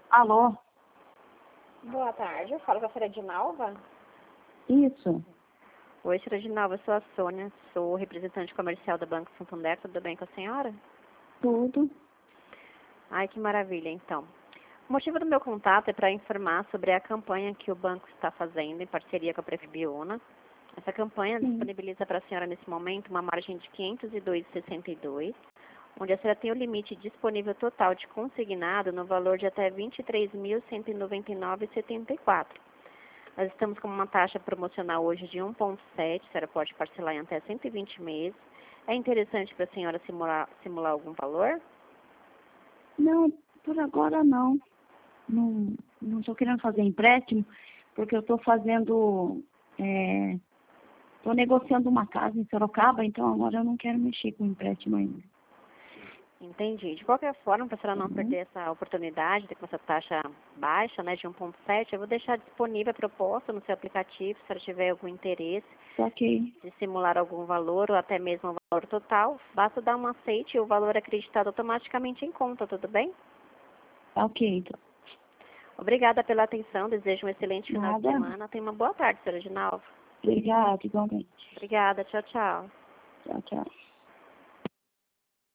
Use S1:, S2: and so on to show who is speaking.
S1: Alô?
S2: Boa tarde, eu falo com a senhora Edinalva.
S1: Isso.
S2: Oi, senhora Edinalva, eu sou a Sônia, sou representante comercial do Banco Santander, tudo bem com a senhora?
S1: Tudo.
S2: Ai, que maravilha, então. O motivo do meu contato é para informar sobre a campanha que o banco está fazendo em parceria com a Prefbiona. Essa campanha
S1: Sim.
S2: disponibiliza para a senhora nesse momento uma margem de R$ 502,62, onde a senhora tem o limite disponível total de consignado no valor de até R$ 23.199,74. Nós estamos com uma taxa promocional hoje de 1,7, a senhora pode parcelar em até 120 meses. É interessante para a senhora simular algum valor?
S1: Não, por agora não. Não estou querendo fazer empréstimo, porque eu estou fazendo... Estou negociando uma casa em Sorocaba, então agora eu não quero mexer com empréstimo ainda.
S2: Entendi. De qualquer forma, para a senhora não perder essa oportunidade de com essa taxa baixa, né, de 1,7, eu vou deixar disponível a proposta no seu aplicativo, se a senhora tiver algum interesse
S1: Ok.
S2: de simular algum valor ou até mesmo o valor total, basta dar um aceite e o valor é acreditado automaticamente em conta, tudo bem?
S1: Ok, então.
S2: Obrigada pela atenção, desejo um excelente final de
S1: Nada.
S2: semana. Tenha uma boa tarde, senhora Edinalva.
S1: Obrigada, igualmente.
S2: Obrigada, tchau, tchau.
S1: Tchau, tchau.